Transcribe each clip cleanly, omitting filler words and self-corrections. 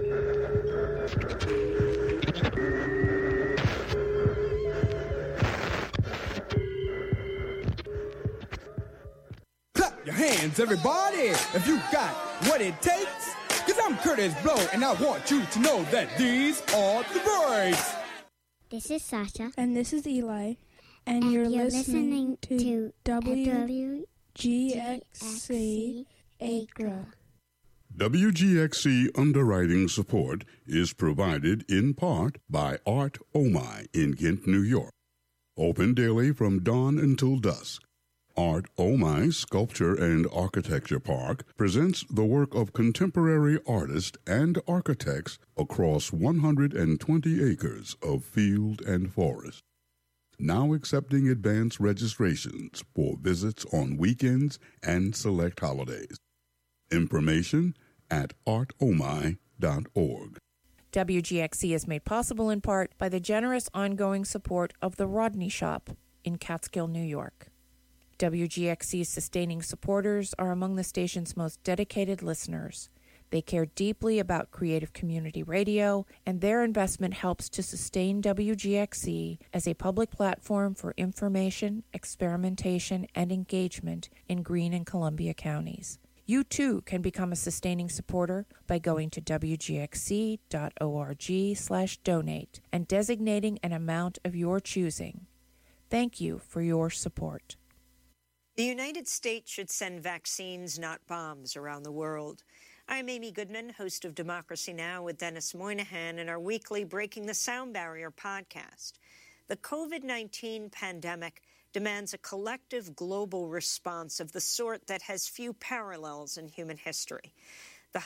Clap your hands, everybody, if you got what it takes. Cause I'm Curtis Blow, and I want you to know that these are the breaks. This is Sasha. And this is Eli. And you're listening to WGXC Acra. WGXC underwriting support is provided in part by Art Omai in Ghent, New York. Open daily from dawn until dusk. Art Omai Sculpture and Architecture Park presents the work of contemporary artists and architects across 120 acres of field and forest. Now accepting advance registrations for visits on weekends and select holidays. Information at artomai.org. WGXC is made possible in part by the generous ongoing support of the Rodney Shop in Catskill, New York. WGXC's sustaining supporters are among the station's most dedicated listeners. They care deeply about creative community radio, and their investment helps to sustain WGXC as a public platform for information, experimentation, and engagement in Greene and Columbia counties. You, too, can become a sustaining supporter by going to wgxc.org/donate and designating an amount of your choosing. Thank you for your support. The United States should send vaccines, not bombs, around the world. I'm Amy Goodman, host of Democracy Now! With Dennis Moynihan and our weekly Breaking the Sound Barrier podcast. The COVID-19 pandemic demands a collective global response of the sort that has few parallels in human history. The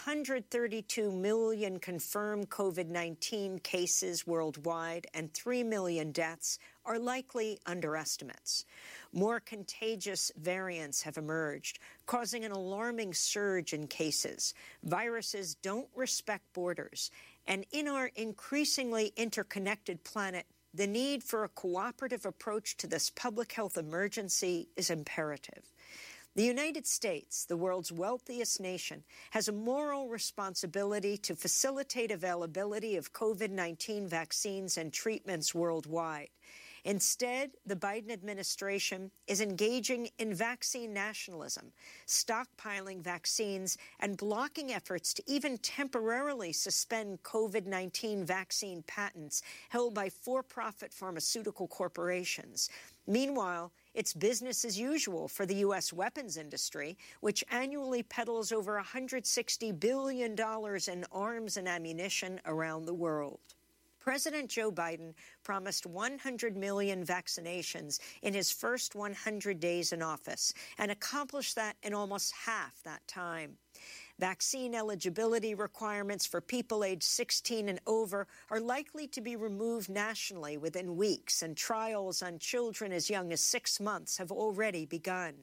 132 million confirmed COVID-19 cases worldwide and 3 million deaths are likely underestimates. More contagious variants have emerged, causing an alarming surge in cases. Viruses don't respect borders, and in our increasingly interconnected planet, the need for a cooperative approach to this public health emergency is imperative. The United States, the world's wealthiest nation, has a moral responsibility to facilitate availability of COVID-19 vaccines and treatments worldwide. Instead, the Biden administration is engaging in vaccine nationalism, stockpiling vaccines, and blocking efforts to even temporarily suspend COVID-19 vaccine patents held by for-profit pharmaceutical corporations. Meanwhile, it's business as usual for the U.S. weapons industry, which annually peddles over $160 billion in arms and ammunition around the world. President Joe Biden promised 100 million vaccinations in his first 100 days in office and accomplished that in almost half that time. Vaccine eligibility requirements for people aged 16 and over are likely to be removed nationally within weeks, and trials on children as young as 6 months have already begun.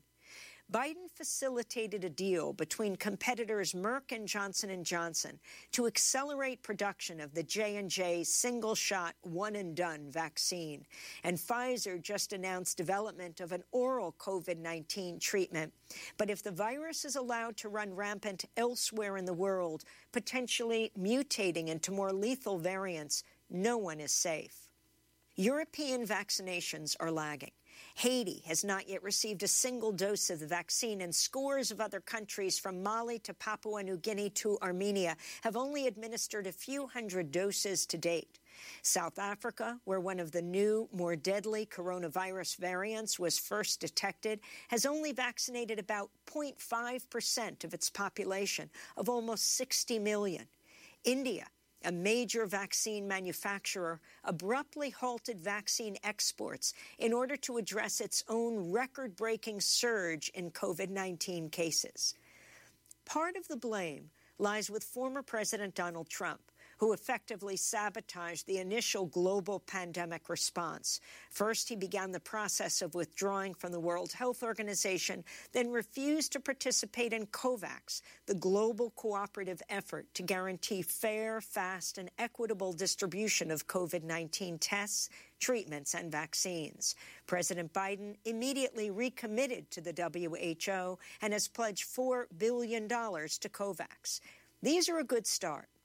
Biden facilitated a deal between competitors Merck and Johnson & Johnson to accelerate production of the J&J single-shot, one-and-done vaccine. And Pfizer just announced development of an oral COVID-19 treatment. But if the virus is allowed to run rampant elsewhere in the world, potentially mutating into more lethal variants, no one is safe. European vaccinations are lagging. Haiti has not yet received a single dose of the vaccine, and scores of other countries from Mali to Papua New Guinea to Armenia have only administered a few hundred doses to date. South Africa, where one of the new, more deadly coronavirus variants was first detected, has only vaccinated about 0.5% of its population of almost 60 million. India, a major vaccine manufacturer, abruptly halted vaccine exports in order to address its own record-breaking surge in COVID-19 cases. Part of the blame lies with former President Donald Trump, who effectively sabotaged the initial global pandemic response. First, he began the process of withdrawing from the World Health Organization, then refused to participate in COVAX, the global cooperative effort to guarantee fair, fast, and equitable distribution of COVID-19 tests, treatments, and vaccines. President Biden immediately recommitted to the WHO and has pledged $4 billion to COVAX. These are a good start.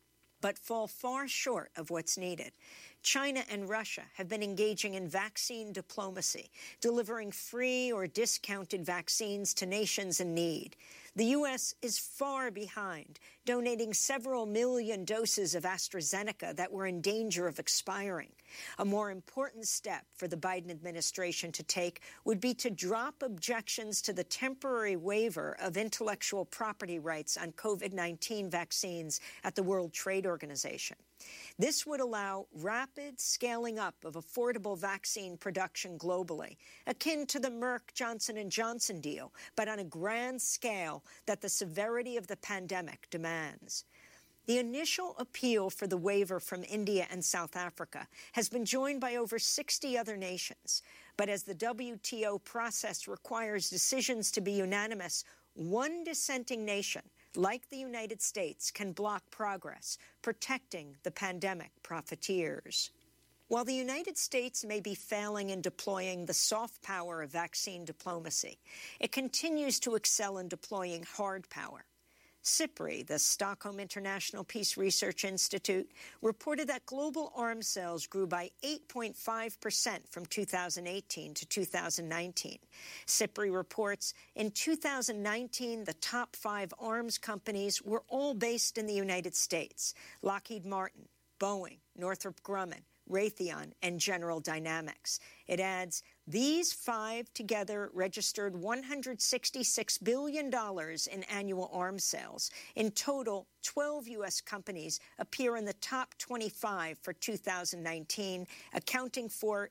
but fall far short of what's needed. China and Russia have been engaging in vaccine diplomacy, delivering free or discounted vaccines to nations in need. The U.S. is far behind, donating several million doses of AstraZeneca that were in danger of expiring. A more important step for the Biden administration to take would be to drop objections to the temporary waiver of intellectual property rights on COVID-19 vaccines at the World Trade Organization. This would allow rapid scaling up of affordable vaccine production globally, akin to the Merck-Johnson & Johnson deal, but on a grand scale that the severity of the pandemic demands. The initial appeal for the waiver from India and South Africa has been joined by over 60 other nations. But as the WTO process requires decisions to be unanimous, one dissenting nation, like the United States, can block progress, protecting the pandemic profiteers. While the United States may be failing in deploying the soft power of vaccine diplomacy, it continues to excel in deploying hard power. SIPRI, the Stockholm International Peace Research Institute, reported that global arms sales grew by 8.5% from 2018 to 2019. SIPRI reports in 2019, the top 5 arms companies were all based in the United States: Lockheed Martin, Boeing, Northrop Grumman, Raytheon, and General Dynamics. It adds, these 5 together registered $166 billion in annual arms sales. In total, 12 U.S. companies appear in the top 25 for 2019, accounting for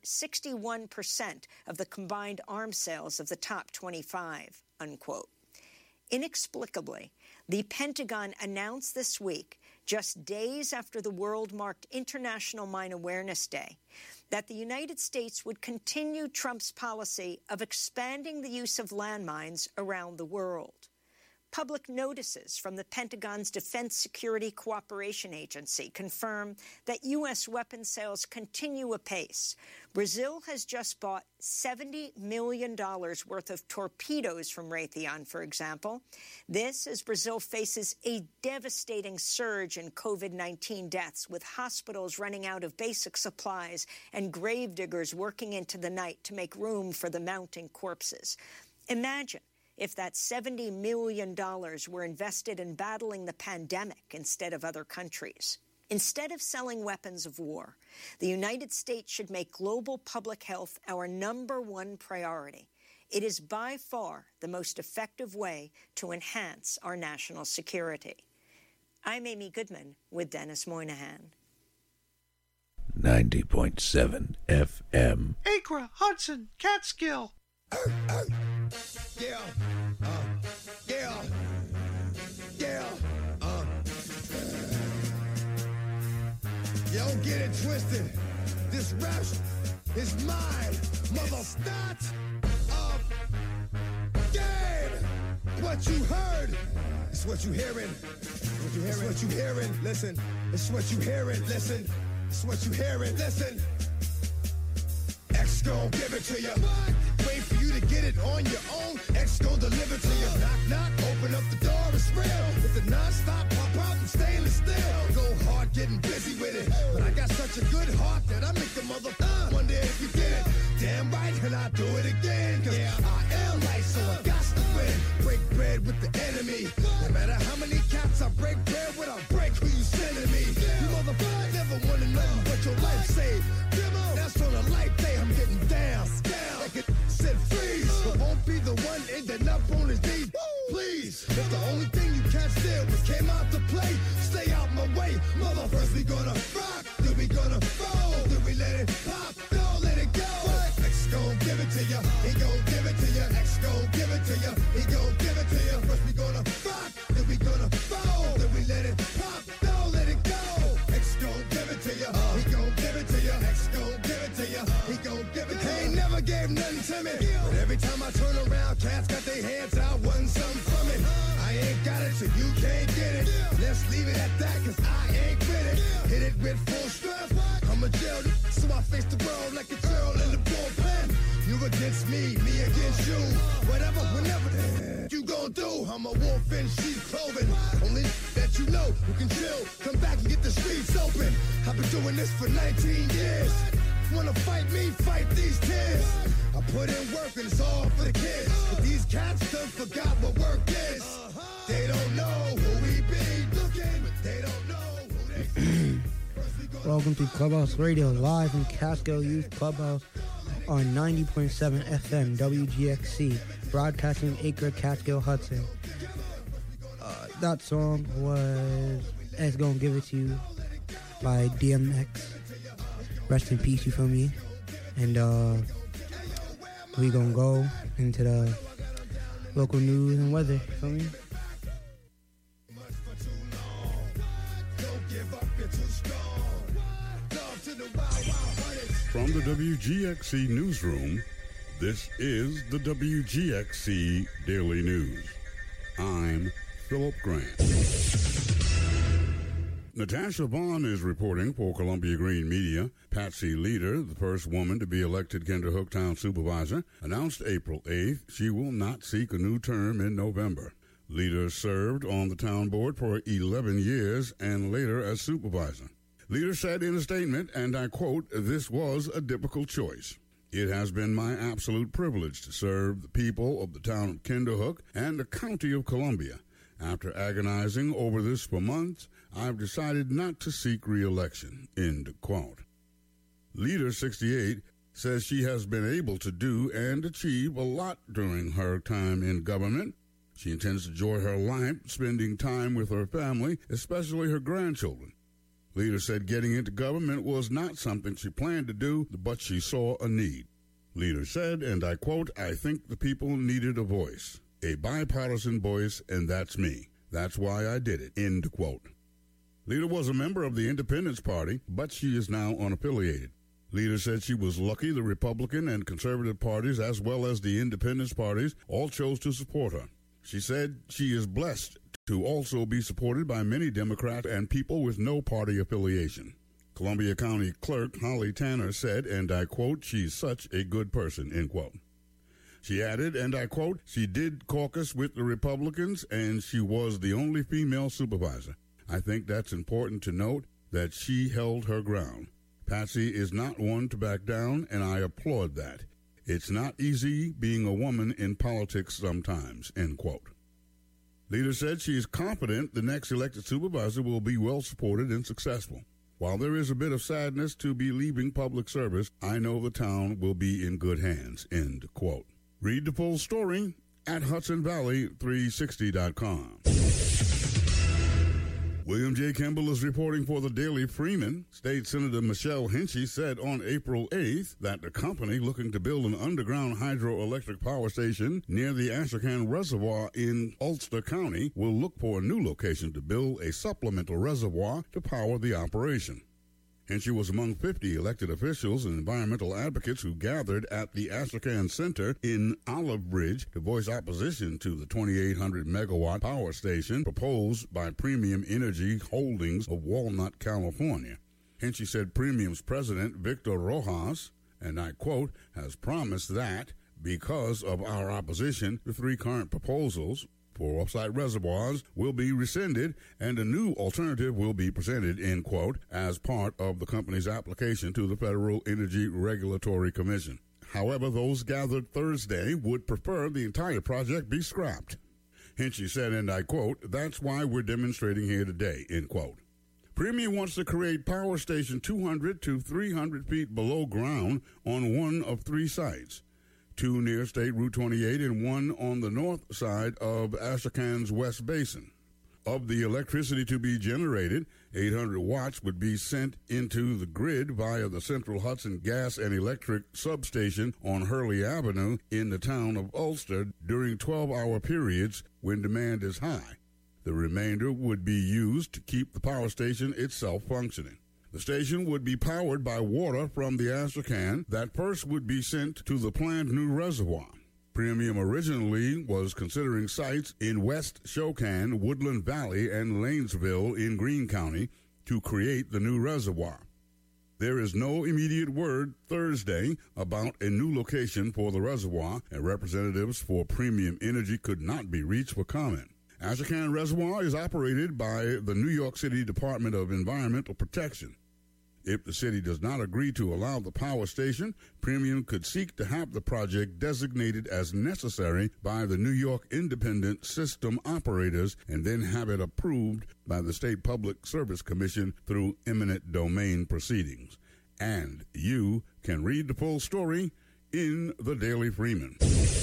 61% of the combined arms sales of the top 25, unquote. Inexplicably, the Pentagon announced this week, just days after the world marked International Mine Awareness Day, that the United States would continue Trump's policy of expanding the use of landmines around the world. Public notices from the Pentagon's Defense Security Cooperation Agency confirm that U.S. weapon sales continue apace. Brazil has just bought $70 million worth of torpedoes from Raytheon, for example. This as Brazil faces a devastating surge in COVID-19 deaths, with hospitals running out of basic supplies and gravediggers working into the night to make room for the mounting corpses. Imagine if that $70 million were invested in battling the pandemic instead of other countries. Instead of selling weapons of war, the United States should make global public health our #1 priority. It is by far the most effective way to enhance our national security. I'm Amy Goodman with Dennis Moynihan. 90.7 FM. Acra, Hudson, Catskill. Yeah, Don't get it twisted. This rap is mine, motherfucker. Game. What you heard is what you hearing. It's what you hearing. Listen. It's what you hearing. Listen. It's what you hearing. Listen. X gon' give it to you. Wait for you to get it on your own. X gon' deliver to you. Knock, knock, open up the door, it's real. With the non-stop pop out and stainless steel. Go hard, getting busy with it. But I got such a good heart that I make the mother wonder if you get it. Damn right, and I do it again. Cause I am light, so I got to win. Break bread with the enemy. No matter how many cats I break bread with, I break who you sending me. You motherfuckers never wanted nothing but your life saved. That's on a life day, I'm getting down. Like it said freeze, but won't be the one ending up on his knees. Please, if the only thing you can't steal was came out to play, stay out my way. Motherfuckers, we gonna rock, then we gonna roll, then we let it pop, don't let it go. X gon' give it to ya, he gon' give it to ya. X gon' give it to ya, he gon' give it to ya. First we gonna rock, then we gonna roll, then we let it pop, don't let it go. X gon' give it to ya, he gon' give it to ya. X gon' give it to ya, he gon' give it to ya. He ain't never gave nothing to me, but every time I turn around, cats got their hands out, wanting something from it. I ain't got it, so you can't get it. Let's leave it at that, cause I ain't with it. Hit it with full strength, I'm a jail, so I face the world like a girl in the bullpen. You against me, me against you. Whatever, whenever you gon' do. I'm a wolf in sheep's clothing. Only that you know who can chill. Come back and get the streets open. I've been doing this for 19 years. Wanna fight me, fight these tears. I put in work and it's all for the kids. But these cats done forgot what work is. They don't know who we be looking, but they don't know who they Welcome to Clubhouse Radio, live from Catskill Youth Clubhouse on 90.7 FM WGXC, broadcasting Acre, Catskill, Hudson. That song was It's Gonna Give It To You by DMX. Rest in peace, you feel me? And we gonna go into the local news and weather, you feel me? From the WGXC Newsroom, this is the WGXC Daily News. I'm Philip Grant. Natasha Vaughn is reporting for Columbia Green Media. Patsy Leader, the first woman to be elected Kinderhook Town Supervisor, announced April 8th she will not seek a new term in November. Leader served on the town board for 11 years and later as supervisor. Leader said in a statement, and I quote, "This was a difficult choice. It has been my absolute privilege to serve the people of the town of Kinderhook and the county of Columbia. After agonizing over this for months, I've decided not to seek re-election," end quote. Leader 68 says she has been able to do and achieve a lot during her time in government. She intends to enjoy her life spending time with her family, especially her grandchildren. Leader said getting into government was not something she planned to do, but she saw a need. Leader said, and I quote, "I think the people needed a voice, a bipartisan voice, and that's me. That's why I did it," end quote. Leader was a member of the Independence Party, but she is now unaffiliated. Leader said she was lucky the Republican and Conservative parties, as well as the Independence parties, all chose to support her. She said she is blessed to also be supported by many Democrats and people with no party affiliation. Columbia County Clerk Holly Tanner said, and I quote, "She's such a good person," end quote. She added, and I quote, "She did caucus with the Republicans, and she was the only female supervisor. I think that's important to note that she held her ground. Patsy is not one to back down, and I applaud that. It's not easy being a woman in politics sometimes," end quote. Leader said she is confident the next elected supervisor will be well supported and successful. While there is a bit of sadness to be leaving public service, I know the town will be in good hands, end quote. Read the full story at HudsonValley360.com. William J. Kimball is reporting for the Daily Freeman. State Senator Michelle Hinchy said on April 8th that the company looking to build an underground hydroelectric power station near the Ashokan Reservoir in Ulster County will look for a new location to build a supplemental reservoir to power the operation. Hinchy was among 50 elected officials and environmental advocates who gathered at the Ashokan Center in Olive Bridge to voice opposition to the 2,800-megawatt power station proposed by Premium Energy Holdings of Walnut, California. Hinchy said Premium's president, Victor Rojas, and I quote, has promised that because of our opposition, the three current proposals for offsite reservoirs will be rescinded and a new alternative will be presented, end quote, as part of the company's application to the Federal Energy Regulatory Commission. However, those gathered Thursday would prefer the entire project be scrapped. Hinchy said, and I quote, "That's why we're demonstrating here today," end quote. Premium wants to create power station 200 to 300 feet below ground on one of three sites. Two near State Route 28 and one on the north side of Ashokan's West Basin. Of the electricity to be generated, 800 watts would be sent into the grid via the Central Hudson Gas and Electric substation on Hurley Avenue in the town of Ulster during 12-hour periods when demand is high. The remainder would be used to keep the power station itself functioning. The station would be powered by water from the Ashokan that first would be sent to the planned new reservoir. Premium originally was considering sites in West Shokan, Woodland Valley, and Lanesville in Greene County to create the new reservoir. There is no immediate word Thursday about a new location for the reservoir, and representatives for Premium Energy could not be reached for comment. Ashcan Reservoir is operated by the New York City Department of Environmental Protection. If the city does not agree to allow the power station, Premium could seek to have the project designated as necessary by the New York Independent System Operators and then have it approved by the State Public Service Commission through eminent domain proceedings. And you can read the full story in the Daily Freeman.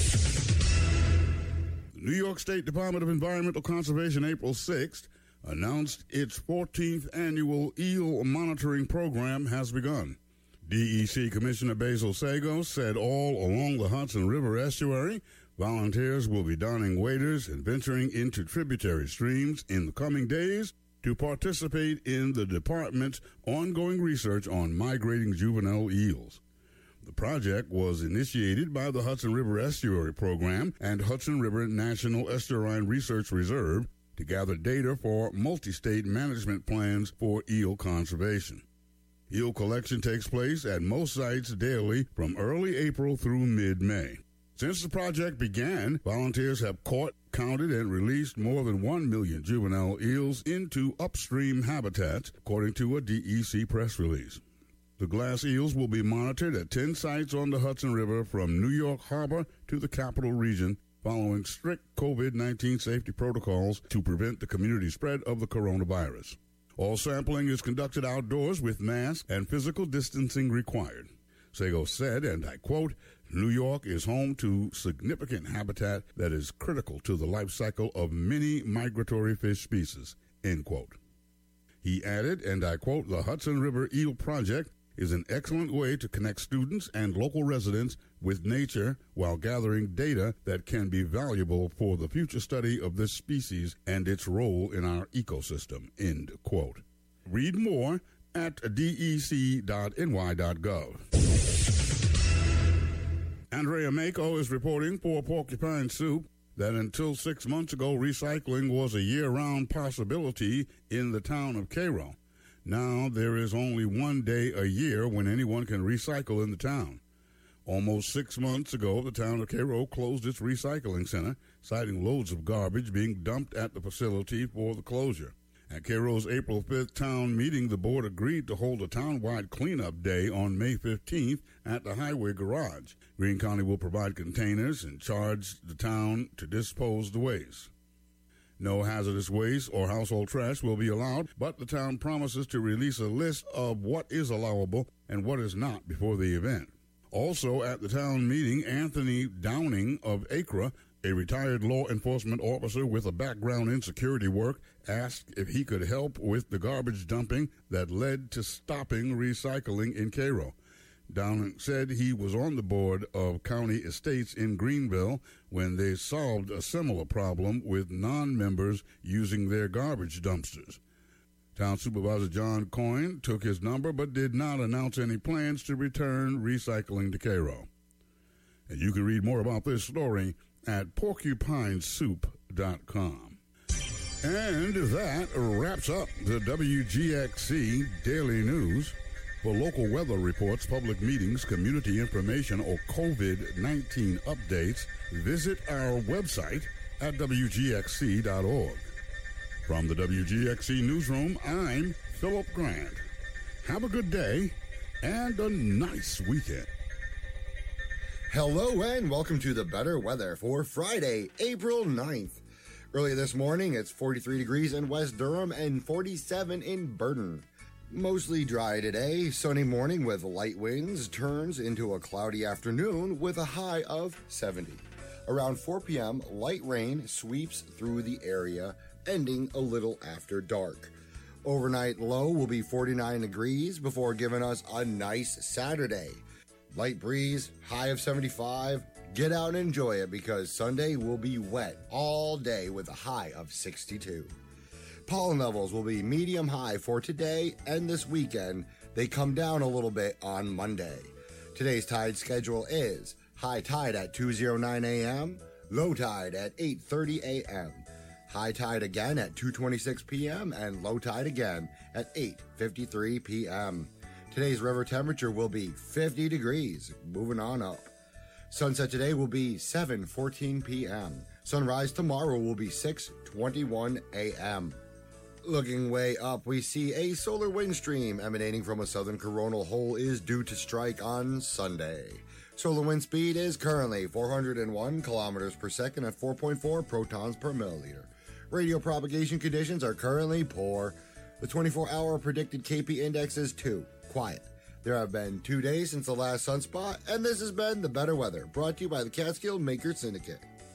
The New York State Department of Environmental Conservation, April 6th, announced its 14th annual eel monitoring program has begun. DEC Commissioner Basil Segal said all along the Hudson River estuary, volunteers will be donning waders and venturing into tributary streams in the coming days to participate in the department's ongoing research on migrating juvenile eels. The project was initiated by the Hudson River Estuary Program and Hudson River National Estuarine Research Reserve to gather data for multi-state management plans for eel conservation. Eel collection takes place at most sites daily from early April through mid-May. Since the project began, volunteers have caught, counted, and released more than 1 million juvenile eels into upstream habitats, according to a DEC press release. The glass eels will be monitored at 10 sites on the Hudson River from New York Harbor to the Capital Region, following strict COVID-19 safety protocols to prevent the community spread of the coronavirus. All sampling is conducted outdoors with masks and physical distancing required. Segal said, and I quote, "New York is home to significant habitat that is critical to the life cycle of many migratory fish species," end quote. He added, and I quote, "The Hudson River Eel Project is an excellent way to connect students and local residents with nature while gathering data that can be valuable for the future study of this species and its role in our ecosystem," end quote. Read more at dec.ny.gov. Andrea Mako is reporting for Porcupine Soup that until 6 months ago, recycling was a year-round possibility in the town of Cairo. Now there is only one day a year when anyone can recycle in the town. Almost 6 months ago, the town of Cairo closed its recycling center, citing loads of garbage being dumped at the facility for the closure. At Cairo's April 5th town meeting, the board agreed to hold a town-wide cleanup day on May 15th at the Highway Garage. Greene County will provide containers and charge the town to dispose the waste. No hazardous waste or household trash will be allowed, but the town promises to release a list of what is allowable and what is not before the event. Also at the town meeting, Anthony Downing of Acra, a retired law enforcement officer with a background in security work, asked if he could help with the garbage dumping that led to stopping recycling in Cairo. Downing said he was on the board of County Estates in Greenville when they solved a similar problem with non-members using their garbage dumpsters. Town Supervisor John Coyne took his number but did not announce any plans to return recycling to Cairo. And you can read more about this story at porcupinesoup.com. And that wraps up the WGXC Daily News. For local weather reports, public meetings, community information, or COVID-19 updates, visit our website at WGXC.org. From the WGXC Newsroom, I'm Philip Grant. Have a good day and a nice weekend. Hello and welcome to the better weather for Friday, April 9th. Early this morning, it's 43 degrees in West Durham and 47 in Burton. Mostly dry today, sunny morning with light winds turns into a cloudy afternoon with a high of 70. Around 4 p.m., light rain sweeps through the area, ending a little after dark. Overnight low will be 49 degrees before giving us a nice Saturday. Light breeze, high of 75. Get out and enjoy it because Sunday will be wet all day with a high of 62. Pollen levels will be medium high for today and this weekend. They come down a little bit on Monday. Today's tide schedule is high tide at 2:09 a.m., low tide at 8:30 a.m., high tide again at 2:26 p.m., and low tide again at 8:53 p.m. Today's river temperature will be 50 degrees, moving on up. Sunset today will be 7:14 p.m. Sunrise tomorrow will be 6:21 a.m. Looking way up, we see a solar wind stream emanating from a southern coronal hole is due to strike on Sunday. Solar wind speed is currently 401 kilometers per second at 4.4 protons per milliliter. Radio propagation conditions are currently poor. The 24-hour predicted KP index is 2, quiet. There have been 2 days since the last sunspot, and this has been The Better Weather, brought to you by the Catskill Maker Syndicate.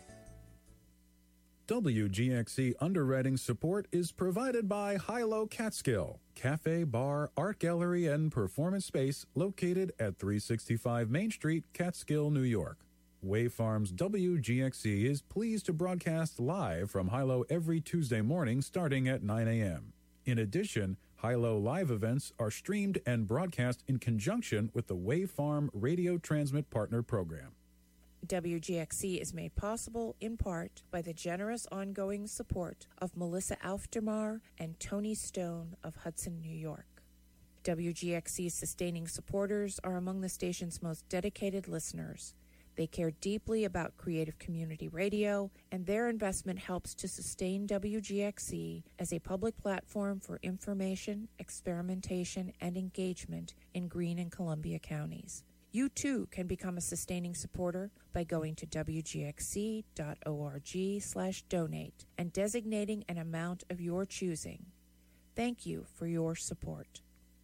WGXC underwriting support is provided by Hilo Catskill, cafe, bar, art gallery, and performance space located at 365 Main Street, Catskill, New York. Wave Farms WGXC is pleased to broadcast live from Hilo every Tuesday morning starting at 9 a.m. In addition, Hilo live events are streamed and broadcast in conjunction with the Wave Farm Radio Transmit Partner Program. WGXC is made possible in part by the generous ongoing support of Melissa Aufdermar and Tony Stone of Hudson, New York. WGXC's sustaining supporters are among the station's most dedicated listeners. They care deeply about creative community radio, and their investment helps to sustain WGXC as a public platform for information, experimentation, and engagement in Greene and Columbia counties. You, too, can become a sustaining supporter by going to wgxc.org/donate and designating an amount of your choosing. Thank you for your support.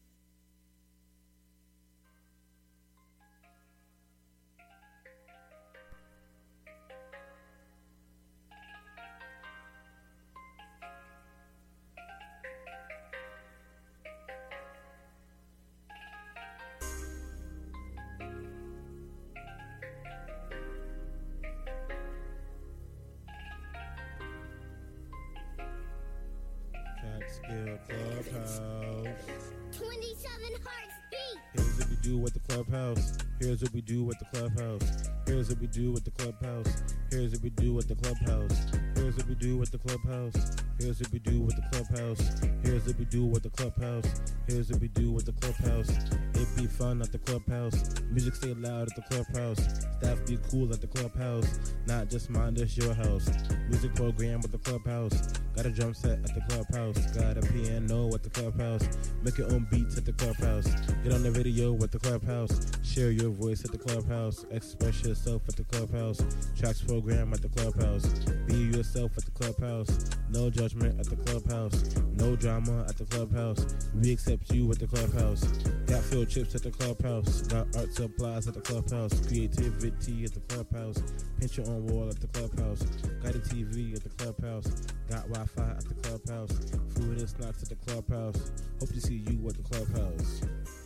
Catskill Clubhouse. 27 hearts beat. Here's what we do with the clubhouse. Here's what we do with the clubhouse. Here's what we do with the clubhouse. Here's what we do with the clubhouse. Here's what we do with the clubhouse. Here's what we do with the clubhouse. Here's what we do with the clubhouse. Here's what we do with the clubhouse. It be fun at the clubhouse. Music stay loud at the clubhouse. Staff be cool at the clubhouse. Not just mine, this your house. Music program with the clubhouse. Got a drum set at the clubhouse. Got a piano at the clubhouse. Make your own beats at the clubhouse. Get on the radio with the clubhouse. Share your voice at the clubhouse. Express yourself at the clubhouse. Tracks program at the clubhouse. Be yourself at the clubhouse. No judgment at the clubhouse. No drama at the clubhouse. We accept you at the clubhouse. Got field trips at the clubhouse. Got art supplies at the clubhouse. Creativity at the clubhouse. Paint your own wall at the clubhouse. Got a TV at the clubhouse. Got Wi-Fi at the clubhouse. Food and snacks at the clubhouse. Hope to see you at the clubhouse.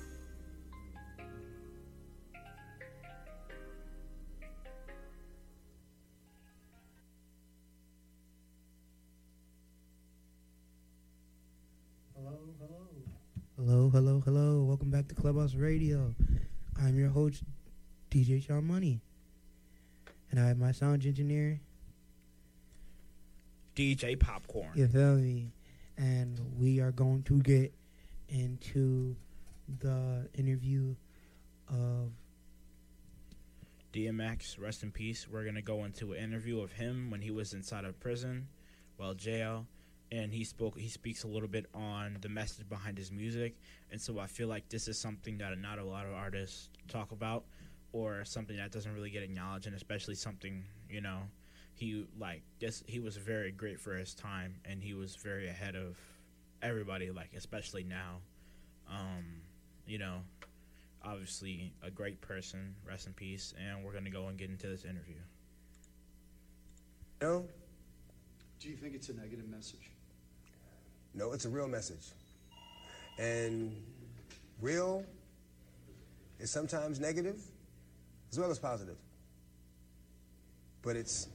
Hello. Welcome back to Clubhouse Radio. I'm your host, DJ Sean Money. And I have my sound engineer, DJ Popcorn. You feel me? And we are going to get into the interview of DMX, rest in peace. We're going to go into an interview of him when he was inside of prison, jail. And he speaks a little bit on the message behind his music. And so I feel like this is something that not a lot of artists talk about, or something that doesn't really get acknowledged, and especially something, he was very great for his time, and he was very ahead of everybody, especially now. Obviously a great person, rest in peace, and we're going to go and get into this interview. No. Do you think it's a negative message? No, it's a real message. And real is sometimes negative as well as positive. But it's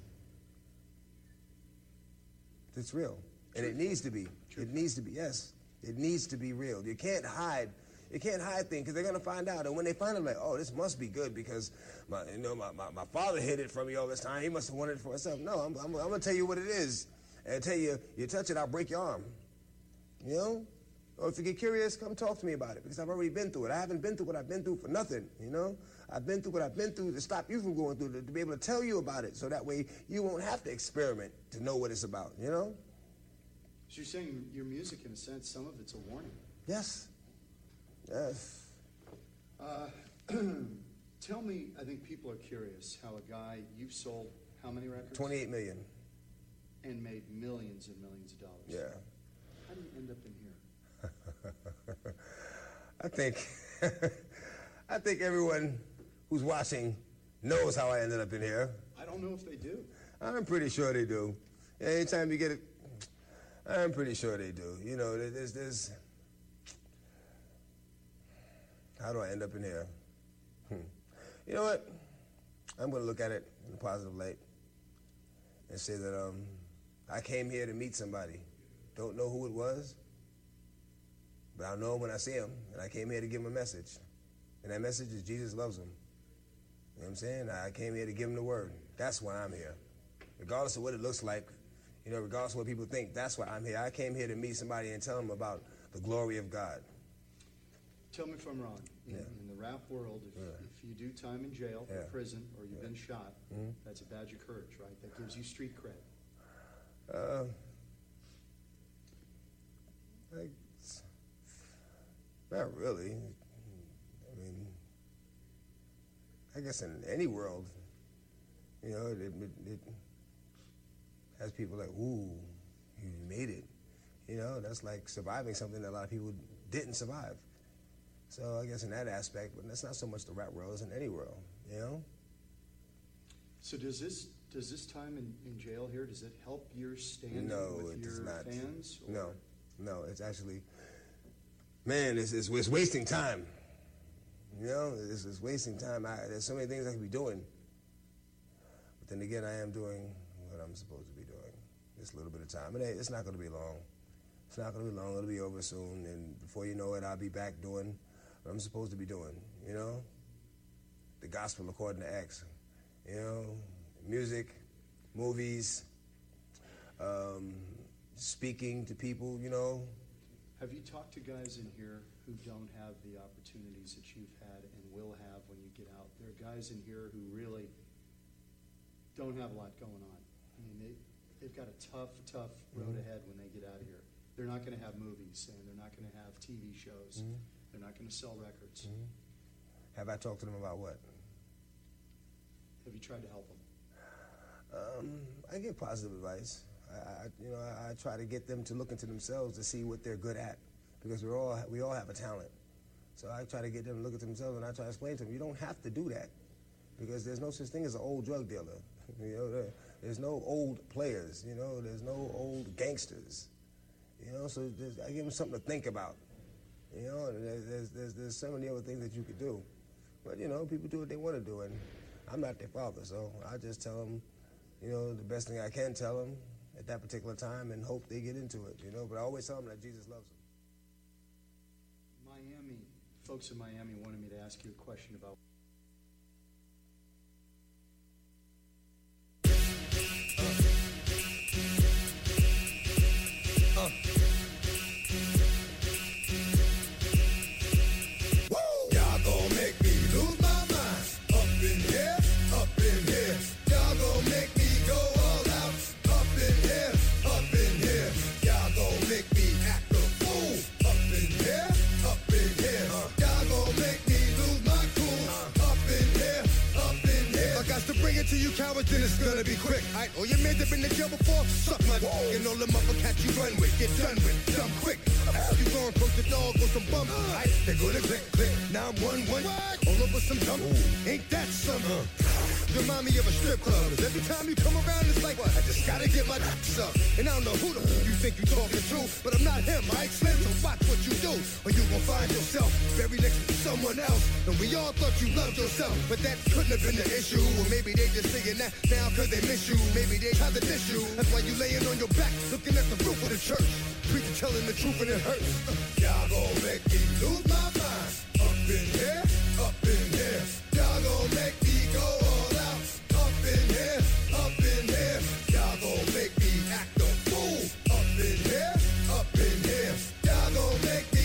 real. And it needs to be. It needs to be, yes. It needs to be real. You can't hide things because they're going to find out. And when they find it, this must be good because my father hid it from me all this time. He must have wanted it for himself. No, I'm going to tell you what it is. And tell you touch it, I'll break your arm. Or if you get curious, come talk to me about it because I've already been through it. I haven't been through what I've been through for nothing, you know? I've been through what I've been through to stop you from going through it, to be able to tell you about it so that way you won't have to experiment to know what it's about, you know? So you're saying your music, in a sense, some of it's a warning. Yes. Yes. Tell me, I think people are curious how a guy, you've sold how many records? 28 million. And made millions and millions of dollars. Yeah. How do you end up in here? I think everyone who's watching knows how I ended up in here. I don't know if they do. I'm pretty sure they do. Anytime you get it, I'm pretty sure they do. You know, there's how do I end up in here? You know what? I'm going to look at it in a positive light and say that I came here to meet somebody. Don't know who it was, but I'll know him when I see him, and I came here to give him a message. And that message is Jesus loves him. You know what I'm saying? I came here to give him the word. That's why I'm here. Regardless of what it looks like, you know, regardless of what people think, that's why I'm here. I came here to meet somebody and tell them about the glory of God. Tell me if I'm wrong. In the rap world, if you do time in jail or prison or you've been shot, that's a badge of courage, right? That gives you street cred. Not really. I mean, I guess in any world, you know, it has people like, ooh, you made it. You know, that's like surviving something that a lot of people didn't survive. So I guess in that aspect, but that's not so much the rap world, it's in any world, you know? So does this time in jail here, does it help your standing with your fans? Or? No, it's actually, man, it's wasting time. You know, it's wasting time. There's so many things I could be doing. But then again, I am doing what I'm supposed to be doing. Just a little bit of time. And it's not going to be long. It's not going to be long. It'll be over soon. And before you know it, I'll be back doing what I'm supposed to be doing, you know? The gospel according to Acts. You know, music, movies, speaking to people, you know. Have you talked to guys in here who don't have the opportunities that you've had and will have when you get out? There are guys in here who really don't have a lot going on. I mean, they've got a tough road ahead when they get out of here. They're not going to have movies, and they're not going to have TV shows. They're not going to sell records. Have I talked to them about what? Have you tried to help them? I give positive advice. I try to get them to look into themselves to see what they're good at, because we all have a talent. So I try to get them to look at themselves, and I try to explain to them, you don't have to do that, because there's no such thing as an old drug dealer. You know, there's no old players. You know, there's no old gangsters. You know, so I give them something to think about. You know, and there's so many other things that you could do, but you know, people do what they want to do, and I'm not their father, so I just tell them, you know, the best thing I can tell them at that particular time, and hope they get into it. You know, but I always tell them that Jesus loves them. Folks in Miami wanted me to ask you a question about. Y'all gon' make me lose my mind. Up in here, up in here. Y'all gon' make me go all out. Up in here, up in here. Y'all gon' make me act a fool. Up in here, up in here. Y'all gon' make me lose my cool. Up in here, up in here. I got to bring it to you cowards, then it's gonna be quick. All your men that been in jail before, suck my dick. And all them other cats you run with, get done with, dumb quick. You gon' approach the dog with some bump. They go to click, click, 911. All over some dump. Ain't that something? You remind me of a strip club. 'Cause every time you come around, it's like, I just gotta get my up. And I don't know who the you think you talking to, but I'm not him, I Slim, so watch what you do, or you gon' find yourself very next to someone else. And we all thought you loved yourself, but that couldn't have been the issue. Or maybe they just saying that now 'cause they miss you. Maybe they tried to diss you. That's why you laying on your back, looking at the roof of the church. Preacher telling the truth and it hurts. Y'all gon' make me lose my mind. Up in here, up in here. Y'all gon' make me go all out. Up in here, up in here. Y'all gon' make me act a fool. Up in here, up in here. Y'all gon' make me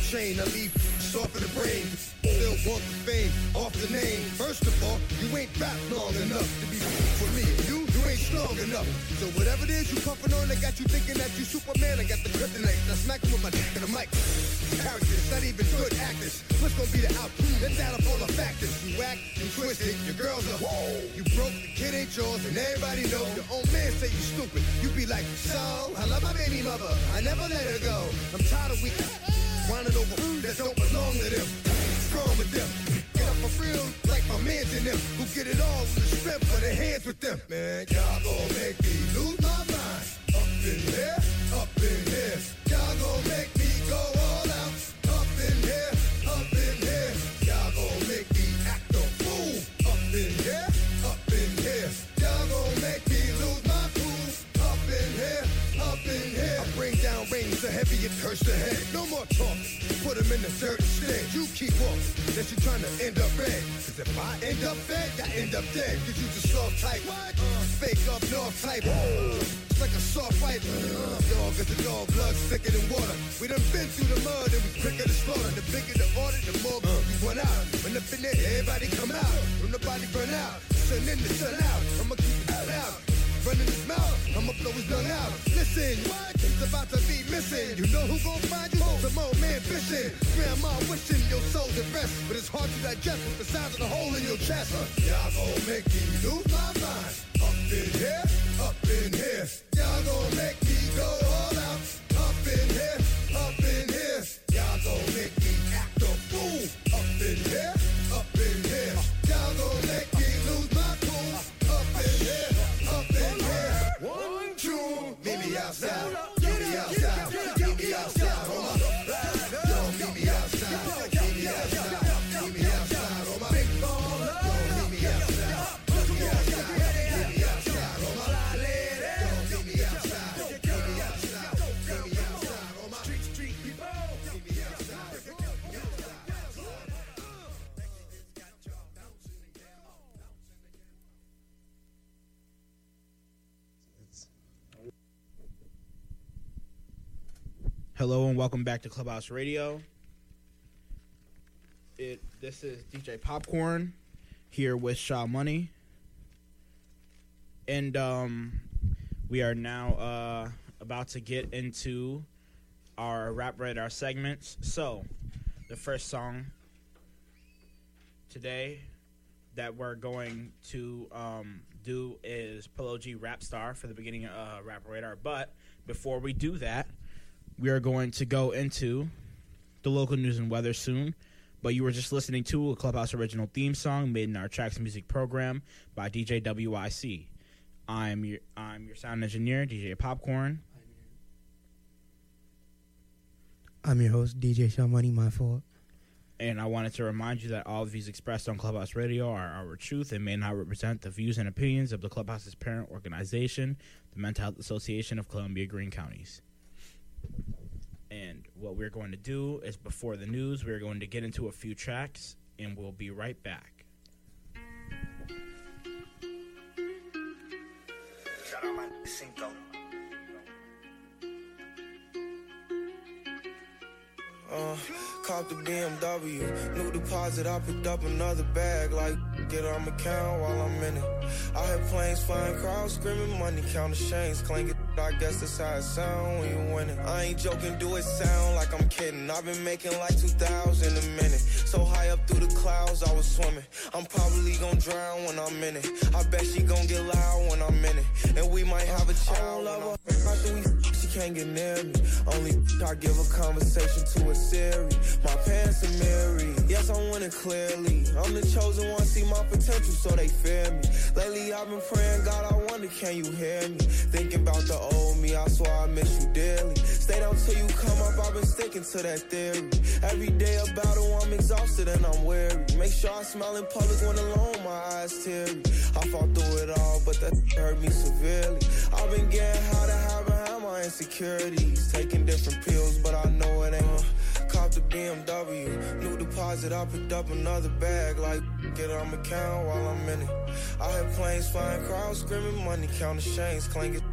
chain. I leave off of the brain. Still want the fame off the name. First of all, you ain't rap long enough to be for me. You ain't strong enough. So whatever it is you puffin' on, that got you thinking that you Superman. I got the kryptonite. I smack him with my dick in the mic. Characters, not even good actors. What's gonna be the outcome? Let's add up all the factors. You whack, you twisted, your girls are whoa. You broke, the kid ain't yours, and everybody know. Your own man say you stupid. You be like, so I love my baby mother. I never let her go. I'm tired of weak. Whining over food that don't belong to them. Strong with them. Get up for real like my mans in them. Who get it all with the strength of their hands with them. Man, y'all gon' make me lose my mind. Up in here, up in here. Y'all gon' make me go all out. Up in here, up in here. Y'all gon' make me act a fool. Up in here, up in here. Y'all gon' make me lose my cool. Up in here, up in here. I bring down rain so heavy it hurts the head. No more talking. Put him in the dirt instead. You keep walking. That you trying to end up red. Cause if I end up dead, I end up dead. Cause you the soft type. Fake up north type. It's like a soft fight. Dog is a dog, blood thicker than water. We done been through the mud and we quicker to slaughter. The bigger the order, the more we run out. When up in there, everybody come out. When the body burn out. Sun in the sun out. I'ma keep it out. Running his mouth, I'ma blow his lung out. Listen, what? It's about to be missing. You know who gon' find you? Some old man fishing. Grandma wishing your soul's at rest, but it's hard to digest with the size of the hole in your chest. Y'all gon' make me lose my mind. Up in here, up in here. Y'all gon' make me go all out. Up in here, up in here. Y'all gon' make me act a fool. Up in here, up in here. Y'all gon' make me lose my cool. Up in here, up in here. 1, 2, meet me outside. Meet me outside. Meet me outside. On my yo, meet me outside. Meet me outside. Meet me outside. On my big ball. Yo, meet me outside. Meet me outside. Meet me outside. On my lady. Yo, meet me outside. Meet me outside. Meet me outside. On my street people. Meet me outside. Hello and welcome back to Clubhouse Radio. This is DJ Popcorn here with Shaw Money, and we are now about to get into our Rap Radar segments. So, the first song today that we're going to do is Polo G Rap Star for the beginning of Rap Radar. But before we do that, we are going to go into the local news and weather soon. But you were just listening to a Clubhouse original theme song made in our Tracks Music program by DJ WIC. I'm your sound engineer, DJ Popcorn. I'm your host, DJ Shaw Money, my fault. And I wanted to remind you that all the views expressed on Clubhouse Radio are our truth and may not represent the views and opinions of the Clubhouse's parent organization, the Mental Health Association of Columbia Green Counties. And what we're going to do is, before the news, we're going to get into a few tracks, and we'll be right back. Shout out my Cinco. Caught the BMW, new deposit, I picked up another bag, like, get on my account while I'm in it. I hear planes flying, crowds screaming, money, counter chains, clanking, I guess that's how it sound when you win it. I ain't joking, do it sound like I'm kidding. I've been making like 2,000 a minute. So high up through the clouds, I was swimming. I'm probably gonna drown when I'm in it. I bet she gon' get loud when I'm in it. And we might have a child. I love her after we she can't get near me. Only I give a conversation to a Siri. My parents are married, yes I'm winning clearly. I'm the chosen one, see my potential so they fear me. Lately I've been praying, God I wonder can you hear me? Thinking about the old me, I swear I miss you dearly. Stay down till you come up, I've been sticking to that theory. Every day a battle, I'm exhausted and I'm weary. Make sure I smile in public when alone, my eyes teary. I fought through it all, but that hurt me severely. I've been getting how to hide behind my insecurities. Taking different pills, but I know it ain't. Caught the BMW, new deposit, I picked up another bag, like, get on my account while I'm in it. I hear planes flying, crowds screaming, money, counter chains, clanking.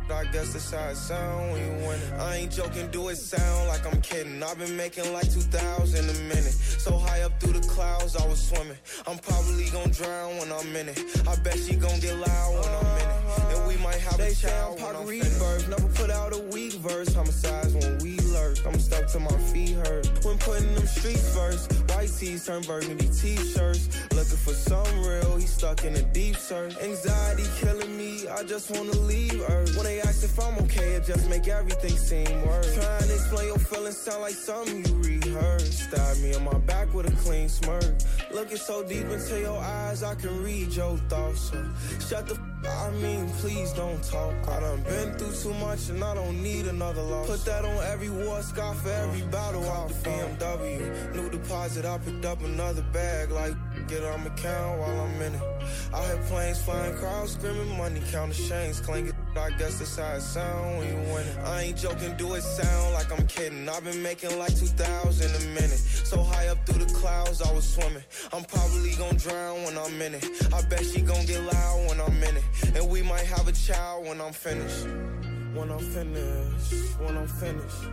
I guess that's how it sound when you winning. I ain't joking, do it sound like I'm kidding. I've been making like 2,000 a minute. So high up through the clouds, I was swimming. I'm probably gonna drown when I'm in it. I bet she gonna get loud when I'm in it. And we might have a child when I'm finished. Never put out a weak verse. Homicides when we lurk. I'm stuck to my feet hurt. When putting them streets first. White tees turn burgundy t-shirts. Looking for some real, he stuck in a deep search. Anxiety killing me, I just wanna leave Earth. When they ask if I'm okay, it just make everything seem worse. Trying to explain your feelings sound like something you rehearsed. Stab me on my back with a clean smirk. Looking so deep into your eyes, I can read your thoughts. So shut the I mean, please don't talk. I done been through too much and I don't need another loss. Put that on every war scar for every battle. Call the BMW, new deposit, I picked up another bag. Like, get on my account while I'm in it. I hear planes flying, crowds screaming, money counting, chains clanking. I guess that's how it sound when you winning. I ain't joking, do it sound like I'm kidding. I've been making like 2,000 a minute. So high up through the clouds, I was swimming. I'm probably gonna drown when I'm in it. I bet she gonna get loud when I'm in it. And we might have a child when I'm finished. When I'm finished. When I'm finished.